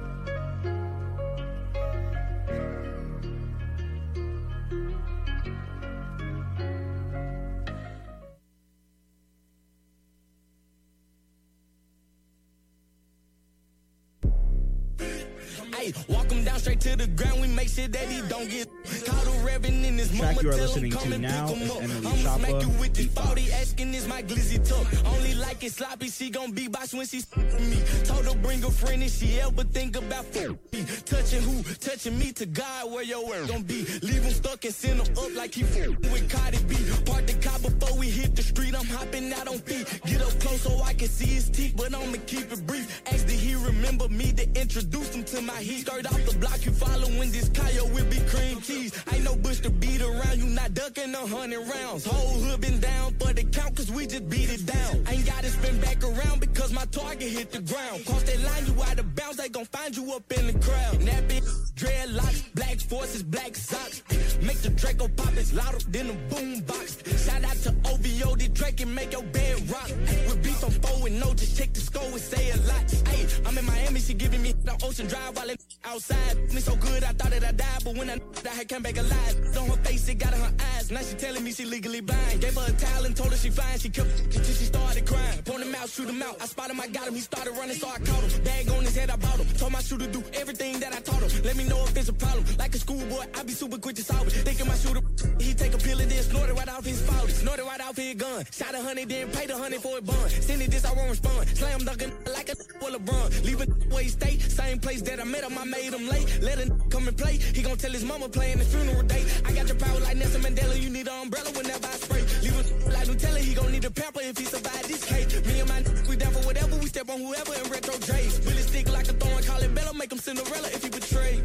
Walk him down straight to the ground. We make sure that he don't get caught a revving in his mama. Track you are tell listening him come to and now pick him is up. Emily I'ma smack you Choppa, with this Beatbox. 40, asking is my glizzy tuck. Only like it sloppy, she gon' be box when she me. Told her bring a friend if she ever think about me. Touching who? Touching me to God where your work gon' be. Leave him stuck and send him up like he with Cardi B. Park the car before we hit the street. I'm hopping out on feet. Get up close so I can see his teeth, but I'ma keep it brief. Ask did he remember me to introduce him to my heat. Straight off the block, you following this Kyle will be cream cheese. Ain't no bush to beat around, you not ducking 100 rounds. Whole hood been down for the count, cause we just beat it down. Ain't gotta spin back around because my target hit the ground. Cross that line, you out of bounds, they gon' find you up in the crowd. And that bitch, dreadlocks, black forces, black socks. Make the Draco pop, it's louder than a boom box. Shout out to OVO, the Drake and make your bed rock. With beef, I'm 4-0, just check the score and say a lot. Hey, I'm in Miami, she giving me the Ocean Drive while it's outside. Me so good, I thought that I died, but when I had came back alive. On her face, it got in her eyes. Now she telling me she legally blind. Gave her a towel and told her she fine. She kept until she started crying. Point him out, shoot him out. I spotted him, I got him. He started running, so I caught him. Bag on his head, I bought him. Told my shooter do everything that I taught him. Let me know if it's a problem. Like a schoolboy, I be super quick to solve it. Thinking my shooter, he take a pill and then snort it right off his fault. Snort it right off his gun. Shot 100, then paid 100 for a bun. Send it this, I won't respond. Slam dunking like a for LeBron. Leaving where he stay. Same place that I met him, I made him late. Let a come and play. He gon' tell his mama playing the funeral date. I got your power like Nelson Mandela. You need an umbrella whenever I spray. Leave him like Nutella. He gon' need a pamper if he survive this case. Me and my we down for whatever. We step on whoever in retro J's. Really stick like a thorn. Call it Bella. Make him Cinderella if he betray.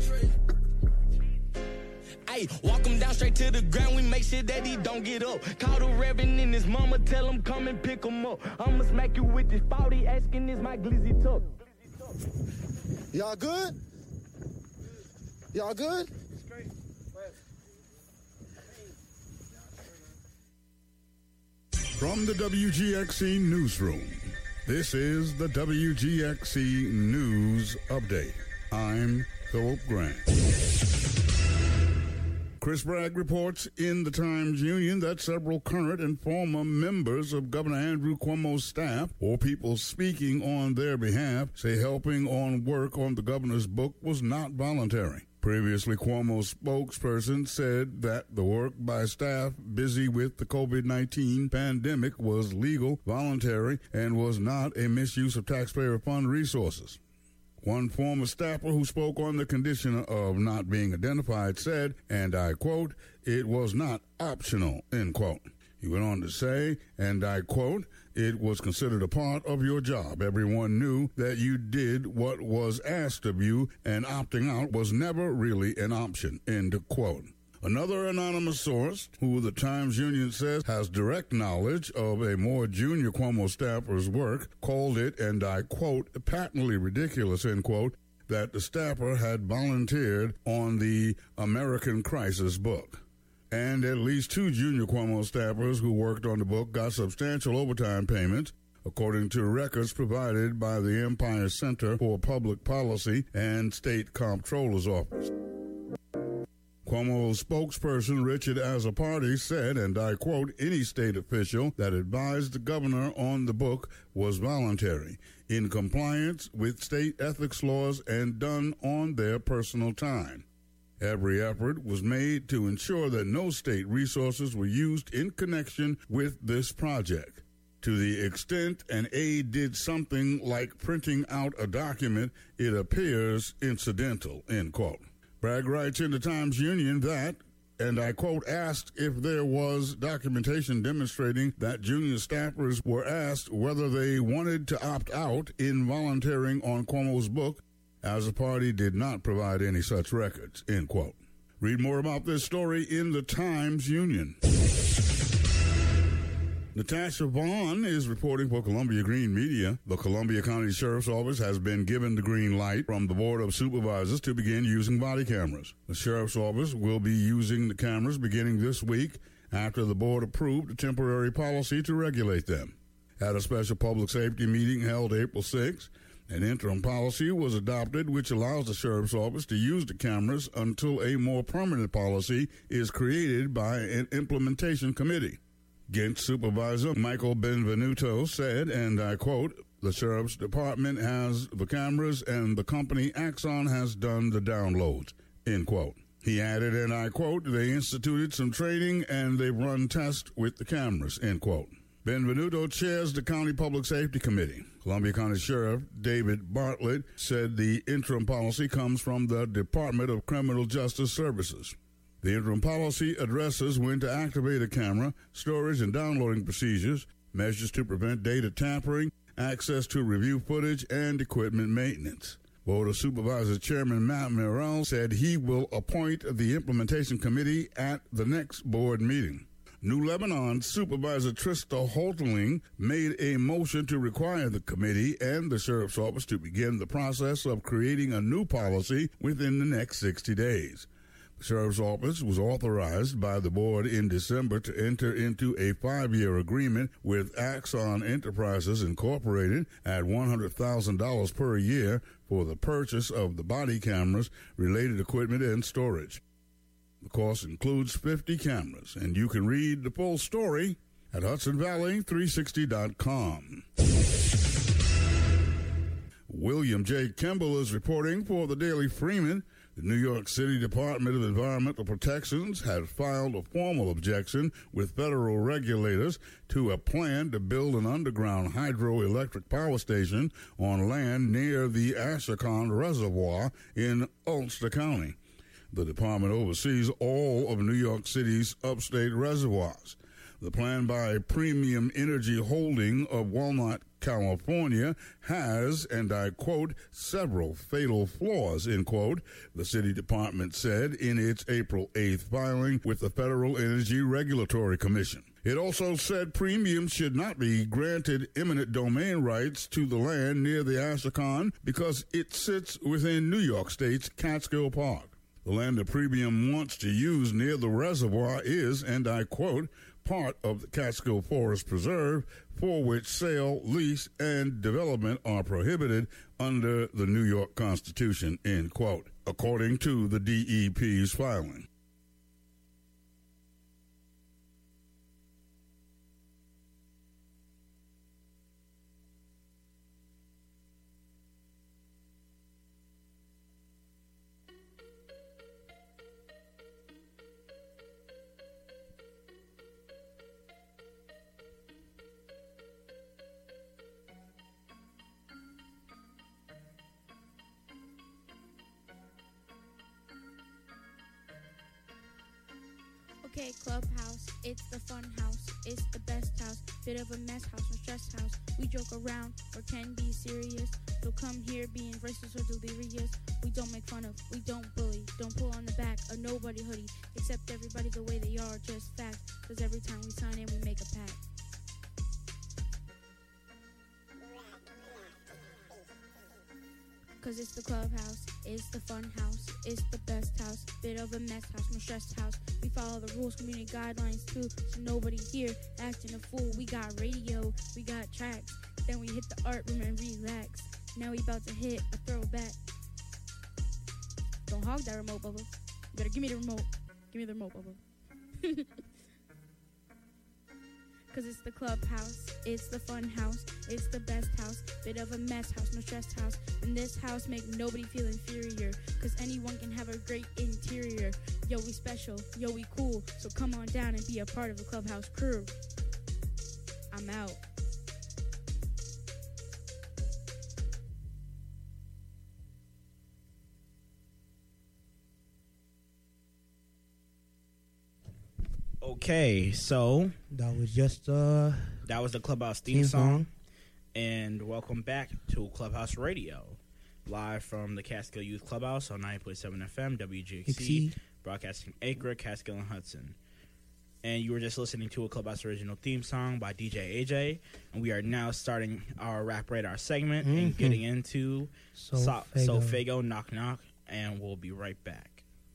Ay, walk him down straight to the ground. We make sure that he don't get up. Call the Reverend in his mama. Tell him come and pick him up. I'ma smack you with this 40. Asking is my glizzy tuck. Y'all good? Y'all good? From the WGXC Newsroom, this is the WGXC News Update. I'm Philip Grant. Chris Bragg reports in the Times-Union that several current and former members of Governor Andrew Cuomo's staff, or people speaking on their behalf, say helping on work on the governor's book was not voluntary. Previously, Cuomo's spokesperson said that the work by staff busy with the COVID-19 pandemic was legal, voluntary, and was not a misuse of taxpayer fund resources. One former staffer who spoke on the condition of not being identified said, and I quote, "It was not optional," end quote. He went on to say, and I quote, "It was considered a part of your job. Everyone knew that you did what was asked of you, and opting out was never really an option," end quote. Another anonymous source, who the Times-Union says has direct knowledge of a more junior Cuomo staffer's work, called it, and I quote, "patently ridiculous," end quote, that the staffer had volunteered on the American Crisis book. And at least two junior Cuomo staffers who worked on the book got substantial overtime payments, according to records provided by the Empire Center for Public Policy and State Comptroller's Office. Cuomo's spokesperson Richard Azzopardi said, and I quote, "Any state official that advised the governor on the book was voluntary, in compliance with state ethics laws and done on their personal time. Every effort was made to ensure that no state resources were used in connection with this project. To the extent an aide did something like printing out a document, it appears incidental," end quote. Bragg writes in the Times-Union that, and I quote, "asked if there was documentation demonstrating that junior staffers were asked whether they wanted to opt out in volunteering on Cuomo's book. Azzopardi did not provide any such records," end quote. Read more about this story in the Times-Union. Natasha Vaughn is reporting for Columbia Green Media. The Columbia County Sheriff's Office has been given the green light from the Board of Supervisors to begin using body cameras. The Sheriff's Office will be using the cameras beginning this week after the board approved a temporary policy to regulate them. At a special public safety meeting held April 6, an interim policy was adopted which allows the Sheriff's Office to use the cameras until a more permanent policy is created by an implementation committee. Ghent Supervisor Michael Benvenuto said, and I quote, "The Sheriff's Department has the cameras and the company Axon has done the downloads," end quote. He added, and I quote, "They instituted some training and they've run tests with the cameras," end quote. Benvenuto chairs the County Public Safety Committee. Columbia County Sheriff David Bartlett said the interim policy comes from the Department of Criminal Justice Services. The interim policy addresses when to activate a camera, storage and downloading procedures, measures to prevent data tampering, access to review footage, and equipment maintenance. Board of Supervisors Chairman Matt Murrell said he will appoint the implementation committee at the next board meeting. New Lebanon Supervisor Trista Holtling made a motion to require the committee and the Sheriff's Office to begin the process of creating a new policy within the next 60 days. The Sheriff's Office was authorized by the board in December to enter into a 5-year agreement with Axon Enterprises Incorporated at $100,000 per year for the purchase of the body cameras, related equipment, and storage. The cost includes 50 cameras, and you can read the full story at HudsonValley360.com. William J. Kimball is reporting for the Daily Freeman. The New York City Department of Environmental Protections had filed a formal objection with federal regulators to a plan to build an underground hydroelectric power station on land near the Ashokan Reservoir in Ulster County. The department oversees all of New York City's upstate reservoirs. The plan by Premium Energy Holding of Walnut, California has, and I quote, "several fatal flaws," end quote, the city department said in its April 8th filing with the Federal Energy Regulatory Commission. It also said Premium should not be granted eminent domain rights to the land near the Ashokan because it sits within New York State's Catskill Park. The land that Premium wants to use near the reservoir is, and I quote, "part of the Catskill Forest Preserve, for which sale, lease, and development are prohibited under the New York Constitution," end quote, according to the DEP's filing. Okay, Clubhouse, it's the fun house, it's the best house, bit of a mess house, no stress house. We joke around or can be serious, so come here being racist or delirious. We don't make fun of, we don't bully, don't pull on the back of nobody hoodie, accept everybody the way they are, just facts, cause every time we sign in we make a pact. Cause it's the clubhouse, it's the fun house, it's the best house, bit of a mess house, no stress house. We follow the rules, community guidelines too, so nobody here acting a fool. We got radio, we got tracks, Then we hit the art room and relax. Now we about to hit a throwback. Don't hog that remote, Bubba. You better give me the remote. Give me the remote, Bubba. Cause it's the clubhouse, it's the fun house, it's the best house, bit of a mess house, no stress house. In this house, make nobody feel inferior, cause anyone can have a great interior. Yo, we special, yo, we cool, so come on down and be a part of the clubhouse crew. I'm out. Okay, so that was just that was the Clubhouse theme song. And welcome back to Clubhouse Radio, live from the Catskill Youth Clubhouse on 90.7 FM WGXC, broadcasting Acre, Catskill, and Hudson. And you were just listening to a Clubhouse original theme song by DJ AJ, and we are now starting our Rap Radar segment and getting into Solfego Knock Knock, and we'll be right back.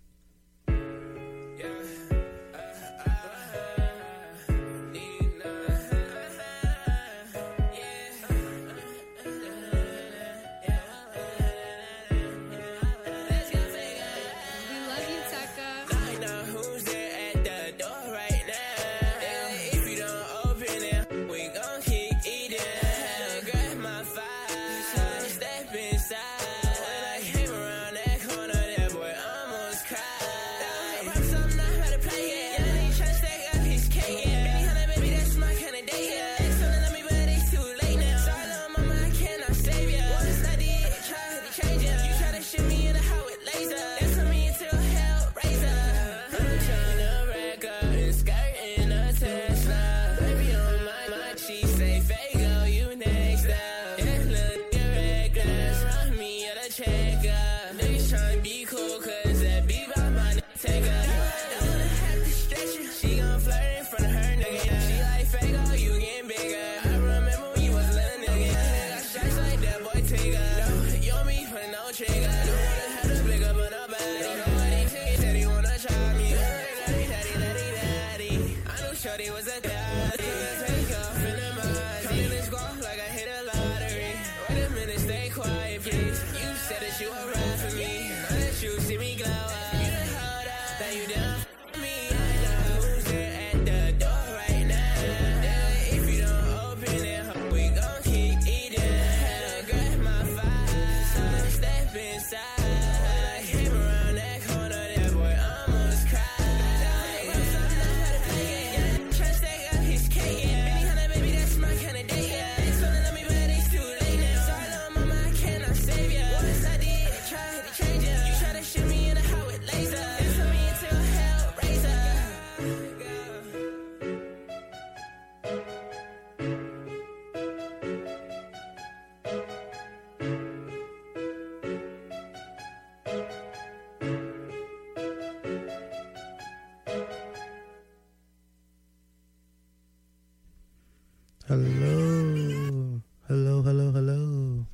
Hello.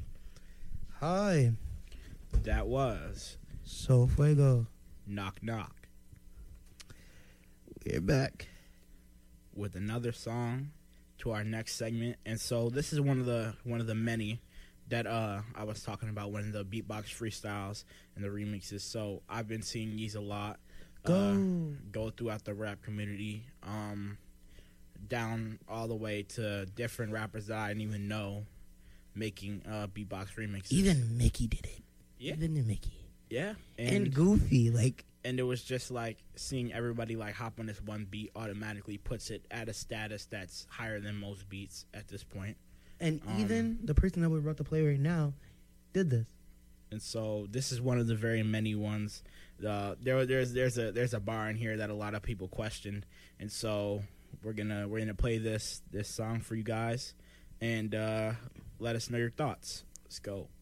Hi. That was Solfego. Knock Knock. We're back with another song to our next segment, and so this is one of the many that I was talking about, one of the beatbox freestyles and the remixes. So I've been seeing these a lot go throughout the rap community, down all the way to different rappers that I didn't even know making beatbox remixes. Even Mickey did it. Yeah. Even Mickey. Yeah. And Goofy, like. And it was just like seeing everybody like hop on this one beat automatically puts it at a status that's higher than most beats at this point. And even the person that we're about to play right now did this. And so this is one of the very many ones. There's a bar in here that a lot of people questioned, and so we're gonna play this song for you guys, and let us know your thoughts. Let's go.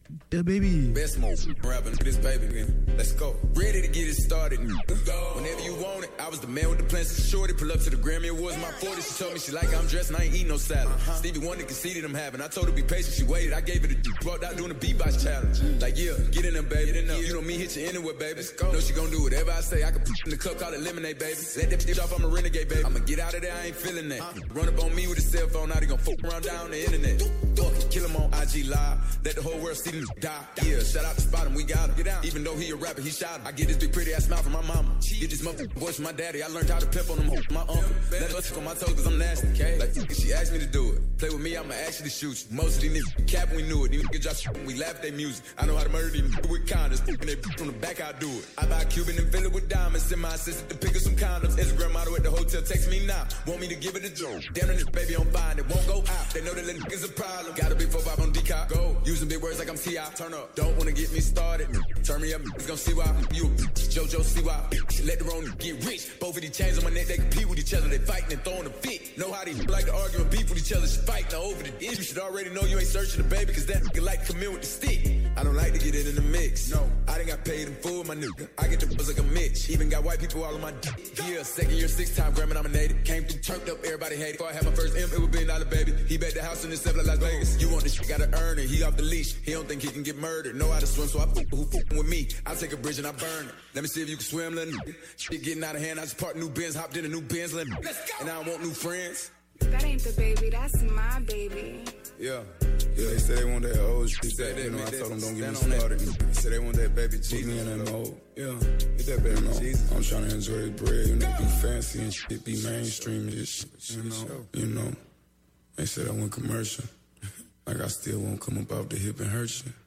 The baby. Best mode, rapping this baby again. Let's go. Ready to get it started. Whenever you want it, I was the man with the plans to shorty. Pull up to the Grammy Awards, my 40. She told me she like how I'm dressed and I ain't eating no salad. Stevie Wonder conceded I'm having. I told her be patient, she waited. I gave her the walked out doing the beatbox challenge. Like, yeah, get in there, baby. You know me, hit you anywhere, baby. Let's go. Know she gon' do whatever I say. I can put in the cup, call it lemonade, baby. Let that bitch off, I'm a renegade, baby. I'ma get out of there, I ain't feeling that. Run up on me with a cell phone, now they gon' fuck around down the internet. Fuck it, kill him on IG Live. Let the whole world see them die. Yeah, shout out to Spot him, we got him. Get out. Even though he a rapper, he shot him. I get this big pretty ass smile from my mama. Get this motherfucking voice from my daddy. I learned how to pimp on them hoes from my uncle. Let her on my toes cause I'm nasty. Like, she asked me to do it. Play with me, I'ma actually shoot you. Most of these niggas cap, we knew it. These niggas drop shit when we laugh at their music. I know how to murder these niggas with condoms. And they from the back, I do it. I buy a Cuban and fill it with diamonds. Send my assistant to pick up some condoms. Instagram model at the hotel, text me now. Want me to give it a joke. Damn it, this baby on fine, it won't go out. They know that little niggas a problem. Got a big 4-5 on decop. Go. Using big words like I'm T.I. Turn up. Don't wanna get me started. Turn me up, it's gon' see why. You a JoJo, see why. Let the wrong get rich. Both of these chains on my neck, they compete with each other. They fighting and throwing a fit. Know how they like to argue and beef with each other. She fighting over the issue. You should already know you ain't searching the baby, cause that nigga like to come in with the stick. I don't like to get it in the mix. No, I done got paid in full, my nigga. I get the buzz like a Mitch. Even got white people all on my dick. Yeah, second year, 6-time Grammy nominated. Came through, turned up, everybody hated. Before I had my first M, it would be $1 baby. He bet the house in the 7 like Las Vegas. You want this shit, gotta earn it. He off the leash. He don't think he can get murdered. Know how to swim, so I fuck who fucking with me. I take a bridge and I burn it. Let me see if you can swim, little nigga. Shit getting out of hand. I just parked new Benz, hopped in a new Benz, let me. And I don't want new friends. That ain't the baby, that's my baby. Yeah, they say they want that old shit. You know, I told them don't get me started. They say they want that baby Jesus. Put me in that mode. Yeah, get that baby Jesus. I'm trying to enjoy the bread, you know, be fancy and shit, be mainstream and shit, you know. They said I went commercial. Like I still won't come up off the hip and hurt you.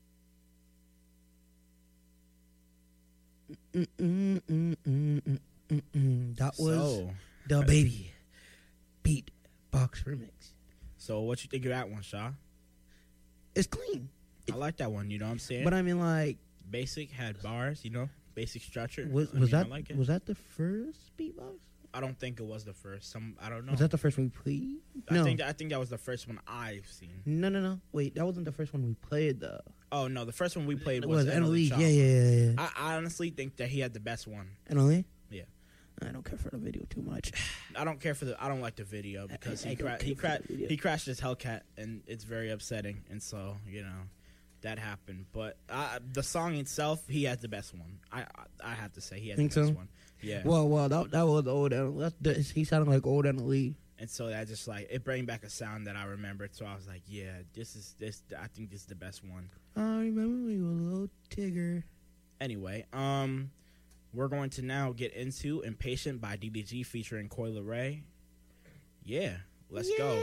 That was the baby beat box remix. So what you think of that one, Shaw? It's clean. I like that one, you know what I'm saying? But I mean, like, basic, had bars, you know, basic structure. Was that the first beatbox? I don't think it was the first. I don't know. Was that the first one we played? No. I think that was the first one I've seen. No. Wait, that wasn't the first one we played, though. Oh, no, the first one we played was NLE. Yeah. I honestly think that he had the best one. NLE? Yeah. I don't care for the video too much. I don't like the video because he crashed his Hellcat and it's very upsetting, and so, you know, that happened. But the song itself, he has the best one. I have to say he has the best one. Yeah. Well, that was old. He sounded like old NLE. And so that just like it bring back a sound that I remembered. So I was like, yeah, this. I think this is the best one. I remember we were a little Tigger. Anyway, we're going to now get into Impatient by DDG featuring Coi Leray. Yeah, let's go.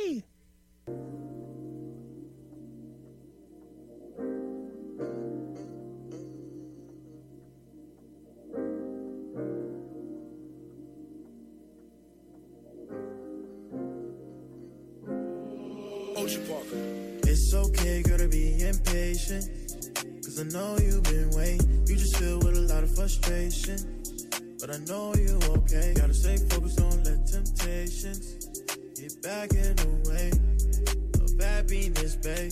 It's okay, girl, to be impatient, cause I know you've been waiting. You just feel with a lot of frustration, but I know you okay. Gotta stay focused, don't let temptations get back in the way of happiness, babe.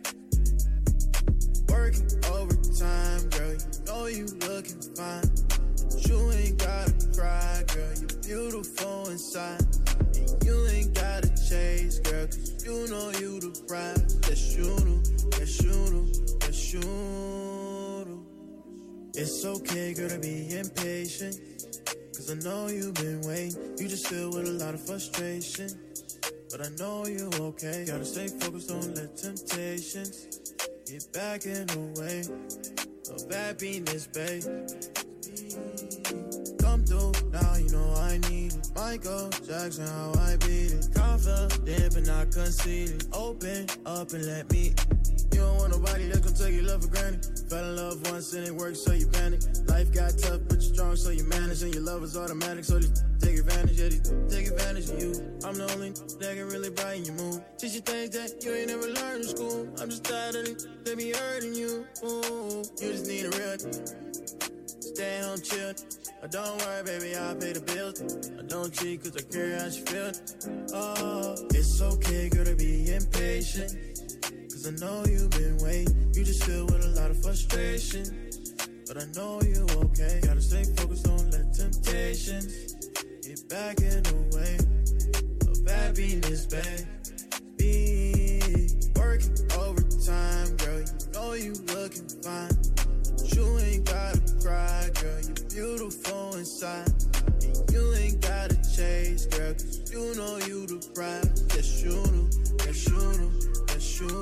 Working overtime, girl, you know you looking fine. You ain't gotta cry, girl, you're beautiful inside. And you ain't gotta chase, girl, cause you know you the prize. Yes, you do, yes, you do, yes, you do. It's okay, girl, to be impatient, cause I know you've been waiting. You just feel with a lot of frustration, but I know you okay. Gotta stay focused, don't let temptations get back in the way of happiness, babe. Come through, now you know I need it. Michael Jackson, how I beat it. Confident but not conceited. Open up and let me. You don't want nobody that's gonna take your love for granted. Fell in love once and it worked, so you panic. Life got tough, but you're strong, so you manage. And your love is automatic, so they take advantage. Yeah, they take advantage of you. I'm the only that can really brighten your mood. Teach you things that you ain't never learned in school. I'm just tired of it, they be hurting you. Ooh, you just need a real. Stay home, chill. Don't worry, baby, I'll pay the bills. I don't cheat cause I care how you feel. Oh, it's okay, girl, to be impatient, Cause I know you've been waiting. You just feel with a lot of frustration. But I know you okay. Gotta stay focused, don't let temptations get back in the way of happiness, baby. Working overtime, girl, you know you looking fine. But you ain't gotta cry, girl, you beautiful inside. And you ain't gotta chase, girl, cause you know you the prize. Yes, you do, yes, you do, yes, you do.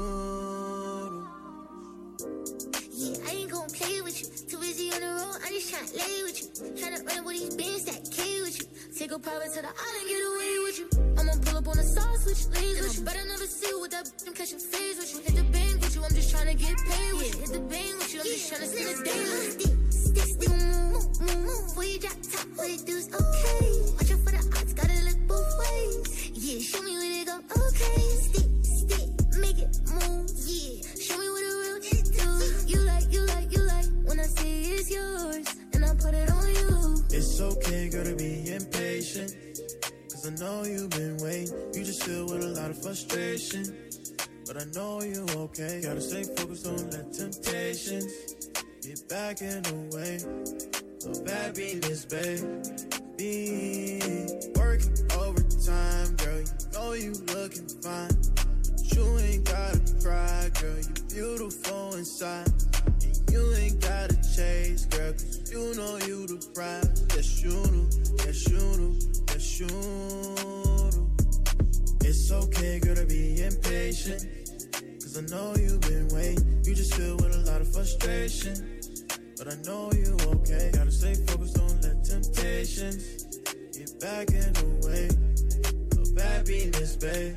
Yeah, I ain't gon' play with you. Too busy on the road, I'm just tryna lay with you. Tryna run up with these bands that K with you. Take a private to the island, get away with you. I'ma pull up on the sauce, switch lanes with you. But I never see what that I'm catching phase with you. Hit the bank with you, I'm just tryna get paid with you. Hit the bank with you, I'm just tryna spend a day with you. Stick, move. Before you drop top, what it do's okay. Watch out for the odds, gotta look both ways. Yeah, show me where they go, okay. Stick, make it move, yeah. Show me what a real chick do. You like, when I say it's yours, and I put it on you. It's okay, girl, to be impatient. Cause I know you've been waiting. You just feel with a lot of frustration. But I know you okay. Gotta stay focused, don't let temptations get back in the way of happiness, baby. Working overtime, girl, you know you looking fine. But you ain't gotta cry, girl, you beautiful inside. And you ain't gotta chase, girl, cause you know you the prize. Yes, you do, yes, you do, yes, you do. It's okay, girl, to be impatient. Cause I know you've been waiting. You just feel with a lot of frustration. But I know you okay. Gotta stay focused, don't let temptations get back in the way of happiness, babe.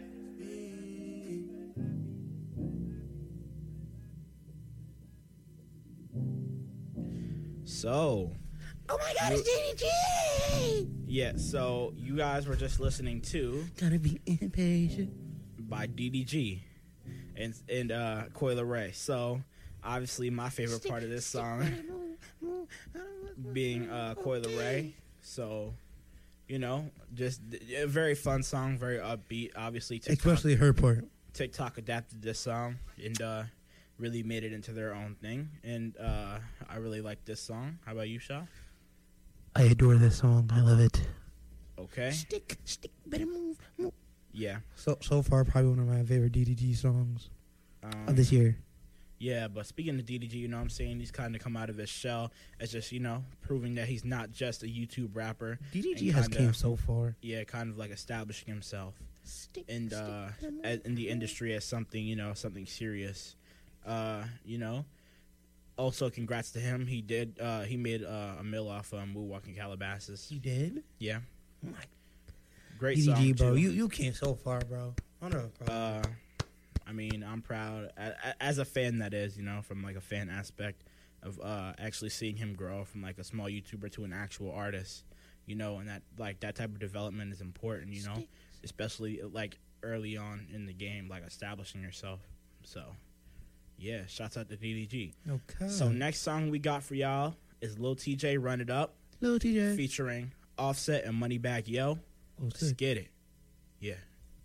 So, oh my God, it's DDG! Yeah, so you guys were just listening to Gotta be impatient by DDG and Coi Leray. So, obviously, my favorite part of this song being Coi Leray. So, you know, just a very fun song, very upbeat. Obviously, especially her part. TikTok adapted this song and really made it into their own thing. And I really like this song. How about you, Shaw? I adore this song. I love it. Okay. Stick, better move. Yeah. So far, probably one of my favorite DDG songs of this year. Yeah, but speaking of DDG, you know what I'm saying? He's kind of come out of his shell as just, you know, proving that he's not just a YouTube rapper. DDG has came so far. Yeah, kind of like establishing himself in the industry as something, you know, something serious. You know, also congrats to him. He made a mill off Moonwalking Calabasas. He did? Yeah. Oh my. Great DDG, song, bro. too. You came so far, bro. I know. I mean, I'm proud as a fan. That is, you know, from like a fan aspect of actually seeing him grow from like a small YouTuber to an actual artist. You know, and that type of development is important. You know, especially like early on in the game, like establishing yourself. So. Yeah, shouts out to DDG. Okay. So next song we got for y'all is Lil TJ, Run It Up. Lil TJ. Featuring Offset and Moneybagg Yo. Let's get it. Yeah.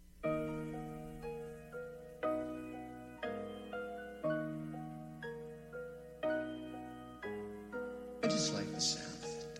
I just like the sound.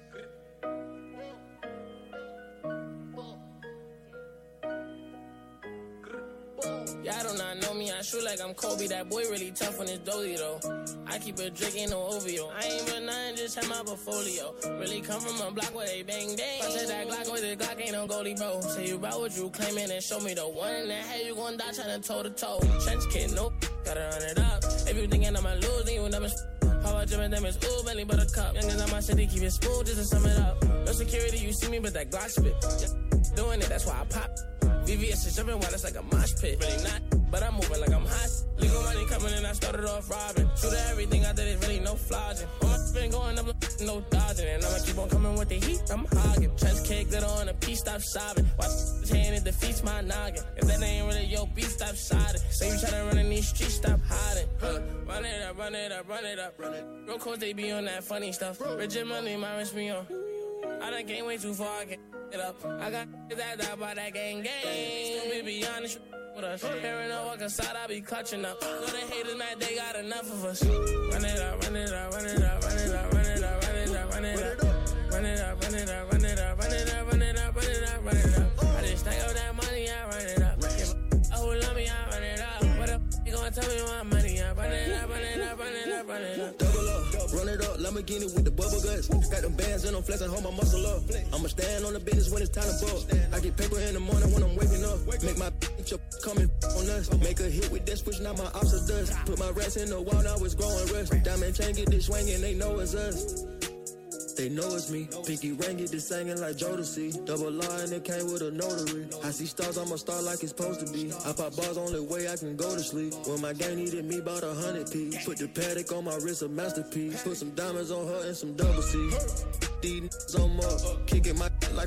Y'all do not know me, I shoot like I'm Kobe. That boy really tough on his dolly though. I keep a drink, ain't no OVO. I ain't but nothing, just have my portfolio. Really come from a block where they bang bang. I said that Glock with the Glock ain't no goalie, bro. Say you about what you claiming and show me the one in the head you gon' die tryna toe to toe. Trench kid, nope, gotta run it up. If you thinking I'ma lose, then you never Power Jim them is ooh, belly buttercup. Youngins on my city, keep it smooth just to sum it up. No security, you see me, but that Glock spit. Doing it, that's why I pop. VVS is jumping while it's like a mosh pit. Really not, but I'm moving like I'm hot. Legal money coming in, I started off robbing. Shoot at everything I did, is really no flogging. All my been going up, no dodging. And I'ma keep on coming with the heat, I'm hogging. Chest cake, glitter on a piece, stop sobbing. Watch his hand, it defeats my noggin. If that ain't really your beef, stop siding. Say you tryna run in these streets, stop hiding. Run it up, run it up, run it up. Real course, they be on that funny stuff. Rigid money, my wrist be on. I done came way too far, I can't get up. I got that by that gang. We be honest with us. Hearing no walk inside, I be clutching up. So the haters mad, they got enough of us. Run it up, run it up, run it up, run it up, run it up, run it up, run it up. Run it up, run it up, run it up, run it up, run it up, run it up, run it up. I just stack up that money, I run it up. Oh, love me, I run it up. What up? You gonna tell me my money? I run it up, run it up, run it up, run it up. Double up, run it up, Lamborghini with the bubble guts. Got them bands and I'm flexing, hold my muscle up. I'ma stand on the business when it's time to ball. I get paper in the morning when I'm waking up. Make my bitch up, coming on us. Make a hit with that switch, now my ops are dust. Put my rats in the wall, now it's growing rust. Diamond chain, get this swinging, they know it's us. They know it's me. Pinky ring, get this singing like Jodeci. Double line, it came with a notary. I see stars, I'm a star like it's supposed to be. I pop bars, only way I can go to sleep. When my gang needed me, bought 100 P. Put the Patek on my wrist, a masterpiece. Put some diamonds on her and some double C. These niggas on up, kicking my like